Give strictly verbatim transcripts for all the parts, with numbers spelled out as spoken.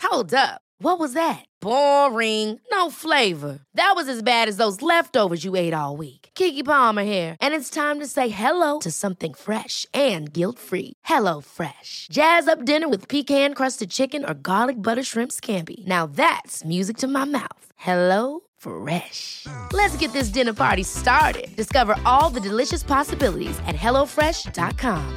Hold up. What was that? Boring. No flavor. That was as bad as those leftovers you ate all week. Keke Palmer here, and it's time to say hello to something fresh and guilt-free. Hello Fresh. Jazz up dinner with pecan-crusted chicken or garlic butter shrimp scampi. Now that's music to my mouth. Hello Fresh. Let's get this dinner party started. Discover all the delicious possibilities at hello fresh dot com.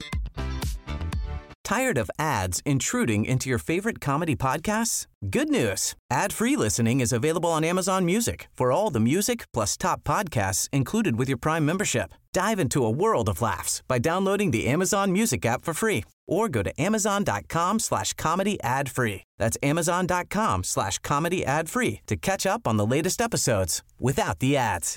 Tired of ads intruding into your favorite comedy podcasts? Good news. Ad-free listening is available on Amazon Music for all the music plus top podcasts included with your Prime membership. Dive into a world of laughs by downloading the Amazon Music app for free or go to amazon.com slash comedy ad free. That's amazon.com slash comedy ad free to catch up on the latest episodes without the ads.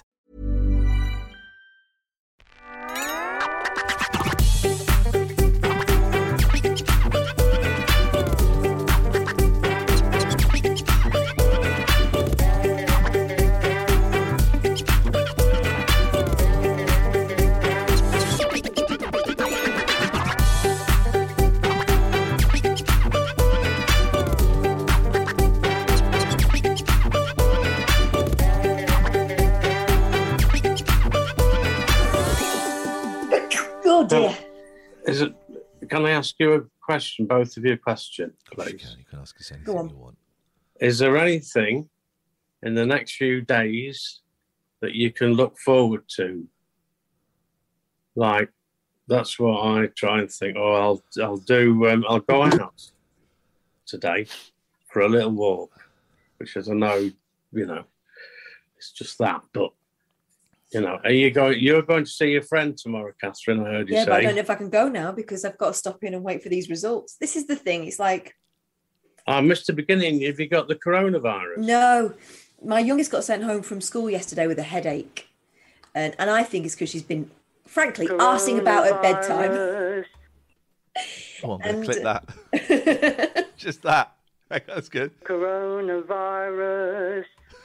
Oh dear. Is it? Can I ask you a question? Both of you a question, please. You can, you can ask us anything Go on. you want. Is there anything in the next few days that you can look forward to? Like, that's what I try and think. Oh, I'll I'll do. Um, I'll go out today for a little walk, which, as I know, you know, it's just that. But you know, are you going? You're going to see your friend tomorrow, Catherine. I heard you Yeah, say. but I don't know if I can go now because I've got to stop in and wait for these results. This is the thing. It's like, I missed the beginning. Have you got the coronavirus? no, my youngest got sent home from school yesterday with a headache. And and I think it's because she's been, frankly, arsing about at bedtime. Oh, I'm going And- to clip that. Just that. That's good. Coronavirus.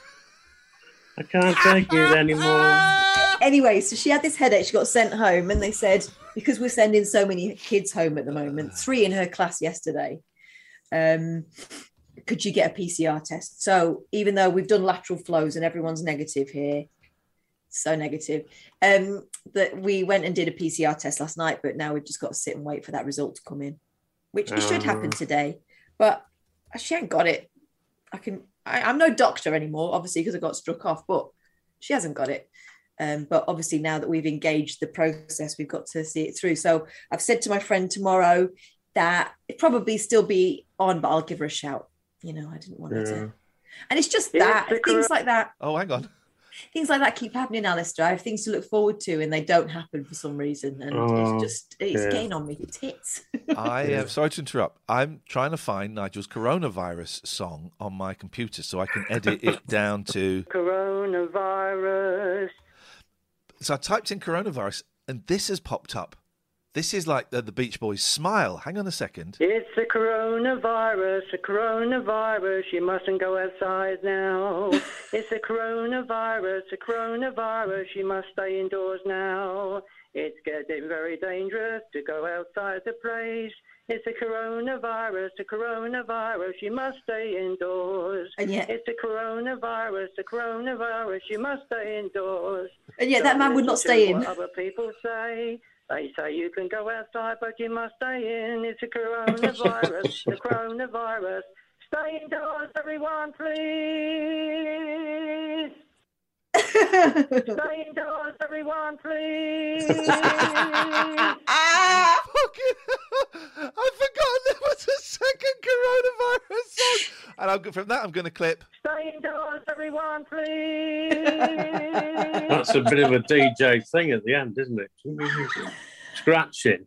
I can't take it anymore. Anyway, so she had this headache. She got sent home, and they said, because we're sending so many kids home at the moment, three in her class yesterday, um, could you get a P C R test? So even though we've done lateral flows and everyone's negative here, so negative, um, that we went and did a P C R test last night, but now we've just got to sit and wait for that result to come in, which it should happen today. But she ain't got it. I can. I, I'm no doctor anymore, obviously, because I got struck off, but she hasn't got it. Um, but obviously, now that we've engaged the process, we've got to see it through. So I've said to my friend tomorrow that it probably still be on, but I'll give her a shout. You know, I didn't want her Yeah. to. And it's just Yeah, that, the things cor- like that. Oh, hang on. Things like that keep happening, Alistair. I have things to look forward to, and they don't happen for some reason. And Oh, it's just, it's yeah. getting on me tits. I am sorry to interrupt. I'm trying to find Nigel's coronavirus song on my computer so I can edit it down to. Coronavirus. So I typed in coronavirus, and this has popped up. This is like the, the Beach Boys' Smile. Hang on a second. It's a coronavirus, a coronavirus. You mustn't go outside now. It's a coronavirus, a coronavirus. You must stay indoors now. It's getting very dangerous to go outside the place. It's a coronavirus, a coronavirus. You must stay indoors. And yet- it's a coronavirus, a coronavirus. You must stay indoors. And yet that Don't man would not listen stay to in. What other people say. They say you can go outside, but you must stay in. It's a coronavirus, the coronavirus. Stay indoors, everyone, please. Stay indoors, everyone, please. Fucking, I've forgotten there was a second coronavirus song. And I'm, from that, I'm going to clip. Stay indoors, everyone, please. That's a bit of a D J thing at the end, isn't it? Scratching.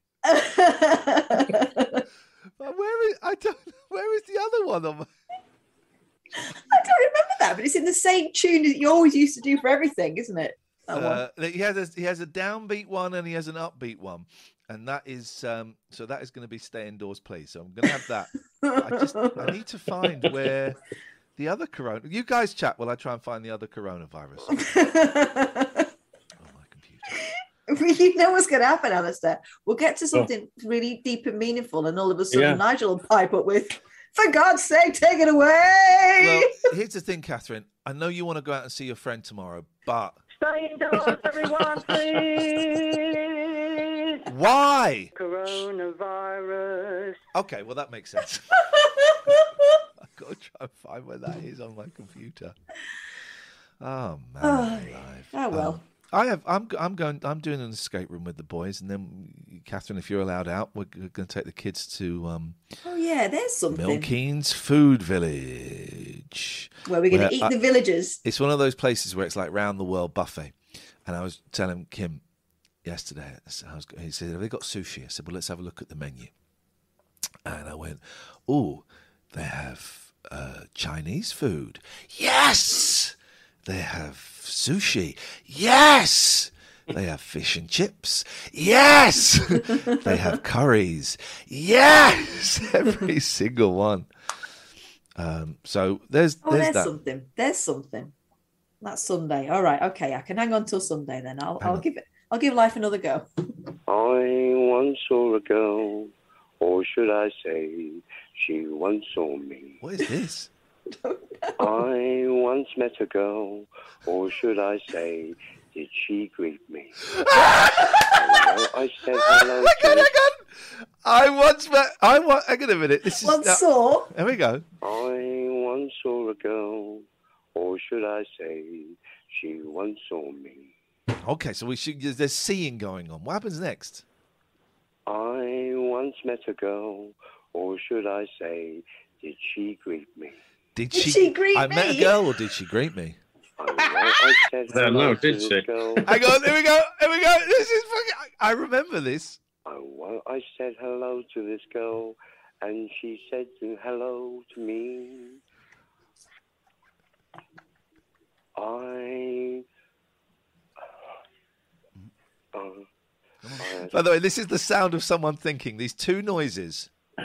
But where is I don't where is the other one on my... I don't remember that, but it's in the same tune that you always used to do for everything, isn't it? That one. Uh, he has a, he has a downbeat one and he has an upbeat one, and that is um, so that is going to be Stay Indoors, Please. So I'm going to have that. I just I need to find where the other corona. You guys chat while I try and find the other coronavirus. Oh, my computer. You know what's going to happen, Alistair? We'll get to something really deep and meaningful, and all of a sudden Yeah. Nigel will pipe up with For God's sake, take it away. Well, here's the thing, Catherine. I know you want to go out and see your friend tomorrow, but Stay indoors, everyone, please. why? Coronavirus. Okay, well, that makes sense. I've got to try and find where that is on my computer. Oh, man. Oh, alive. oh well. Um, I have. I'm. I'm going. I'm doing an escape room with the boys, and then Catherine, if you're allowed out, we're going to take the kids to um, Oh, yeah, there's something. Milkeen's Food Village. Where we're going where to eat I- the villagers. It's one of those places where it's like round the world buffet. And I was telling Kim yesterday, I was, he said, have they got sushi? I said, well, let's have a look at the menu. And I went, oh, they have uh, Chinese food. Yes! They have sushi. Yes! They have fish and chips. Yes! They have curries. Yes! Every single one. Um, so there's Oh, there's, there's that. something. There's something. That's Sunday. All right. Okay. I can hang on till Sunday then. I'll, Hang I'll on. give it. I'll give life another go. I once saw a girl, or should I say, she once saw me. What is this? I once met a girl, or should I say, did she greet me? I, I said hello Hang on, to hang on. I once met. I want. Hang on a minute. This is. Once uh, saw. There we go. I once saw a girl, or should I say, she once saw me. Okay, so we should. There's seeing going on. What happens next? I once met a girl, or should I say, did she greet me? Did Did she? she greet I met a me? girl, or did she greet me? I, I said I don't hello know, to did this she? girl. Hang on. Here we go. Here we go. This is. Fucking, I remember this. I, well, I said hello to this girl, and she said to hello to me. I. Uh, I, By the way, this is the sound of someone thinking. These two noises. uh,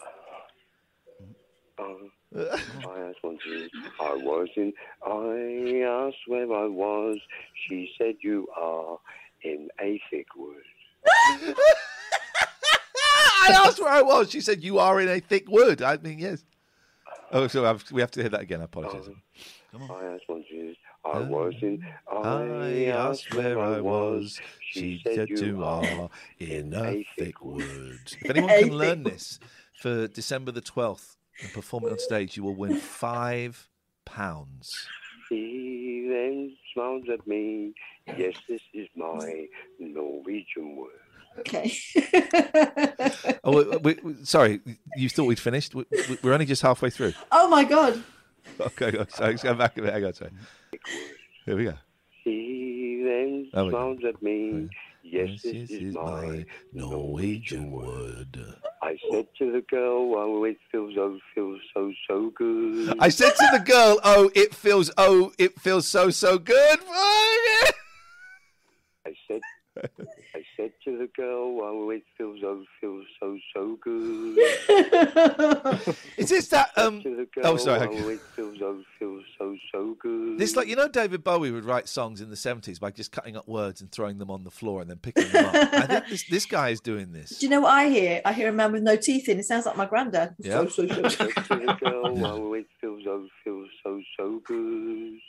I asked one to I was in. I asked where I was. She said you are in a thick wood. I asked where I was. She said, "You are in a thick wood." I mean, yes. Oh, so I've, we have to hear that again. I apologize. Uh, I asked one to I was in. I asked where I was. She said, "You are in a thick wood." If anyone A can learn thick this for December the twelfth and perform it on stage, you will win five pounds. He then smiled at me. Yes, this is my Norwegian word. Okay. Oh, we, we, sorry, you thought we'd finished? We, we- we're only just halfway through. Oh my God. Okay, sorry, let's go back a bit. Hang on, sorry. Here we go. He then Oh, wait. smiled at me. Yes, Yes, this this is is my my Norwegian word. I said to the girl, oh, it feels, oh, feels so, so good. I said to the girl, "Oh, it feels, oh, it feels so, so good." I said, I said to the girl, oh, it feels, oh, feels so, so good. Is this that? Um. To the girl, Oh, sorry. oh, it feels, oh, feels so, so good. This, like, you know, David Bowie would write songs in the seventies by just cutting up words and throwing them on the floor and then picking them up. I think this this guy is doing this. Do you know what I hear? I hear a man with no teeth in. It sounds like my granddad. Yeah. So, so, so, so. I said to the girl, oh, it feels, oh, feels so, so good.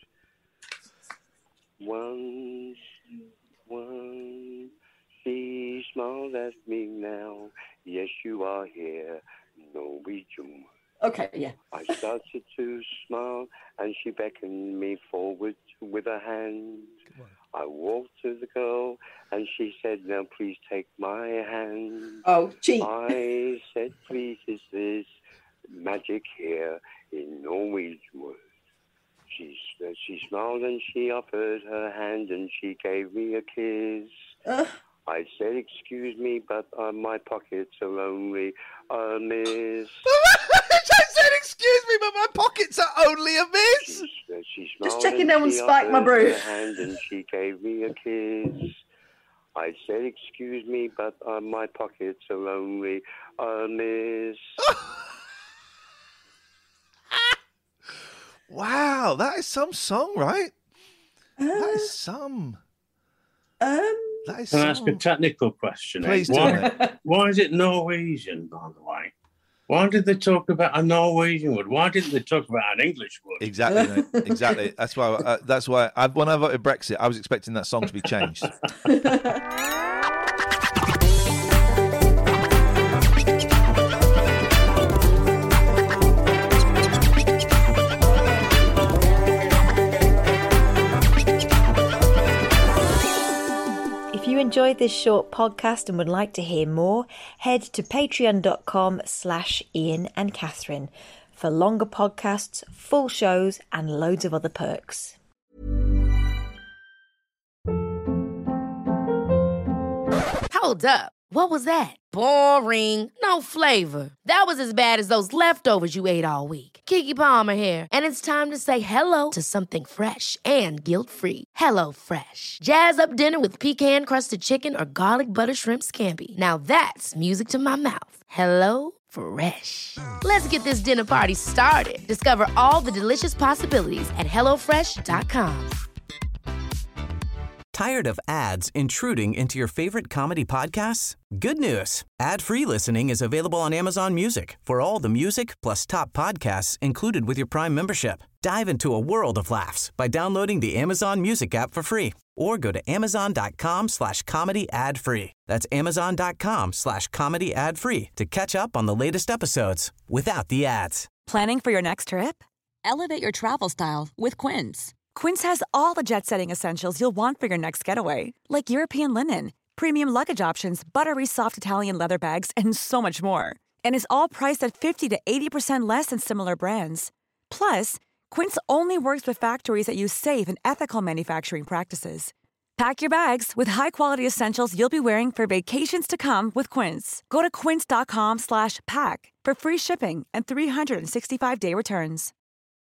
Once, once, she smiled at me now. Yes, you are here, Norwegian. Okay, yeah. I started to smile, and she beckoned me forward with her hand. I walked to the girl, and she said, now please take my hand. Oh, cheat. I said, please, is this magic here in Norwegian word? She, she smiled and she offered her hand and she gave me a kiss. Uh, I said, excuse me, but uh, my pockets are only a miss. I said, "Excuse me, but my pockets are only a miss." She, uh, she smiled Just checking and no one she spiked my offered brew. her hand and she gave me a kiss. I said, excuse me, but uh, my pockets are only a miss. Wow, that is some song, right? That uh, is some. um, That is Can I ask a some. technical question? eh? Please do. Why, mate. why is it Norwegian, by the way? Why did they talk about a Norwegian wood? Why didn't they talk about an English wood? Exactly, mate. Exactly. That's why. Uh, that's why. I, when I voted Brexit, I was expecting that song to be changed. If you enjoyed this short podcast and would like to hear more, head to patreon.com slash Ian and Catherine for longer podcasts, full shows, and loads of other perks. Hold up. What was that? Boring. No flavor. That was as bad as those leftovers you ate all week. Keke Palmer here, and it's time to say hello to something fresh and guilt-free. Hello Fresh. Jazz up dinner with pecan-crusted chicken or garlic butter shrimp scampi. Now that's music to my mouth. Hello Fresh. Let's get this dinner party started. Discover all the delicious possibilities at hello fresh dot com. Tired of ads intruding into your favorite comedy podcasts? Good news. Ad-free listening is available on Amazon Music for all the music plus top podcasts included with your Prime membership. Dive into a world of laughs by downloading the Amazon Music app for free or go to amazon.com slash comedy ad free. That's amazon.com slash comedy ad free to catch up on the latest episodes without the ads. Planning for your next trip? Elevate your travel style with Quince. Quince has all the jet-setting essentials you'll want for your next getaway, like European linen, premium luggage options, buttery soft Italian leather bags, and so much more. And is all priced at fifty to eighty percent less than similar brands. Plus, Quince only works with factories that use safe and ethical manufacturing practices. Pack your bags with high-quality essentials you'll be wearing for vacations to come with Quince. Go to quince.com slash pack for free shipping and three sixty-five day returns.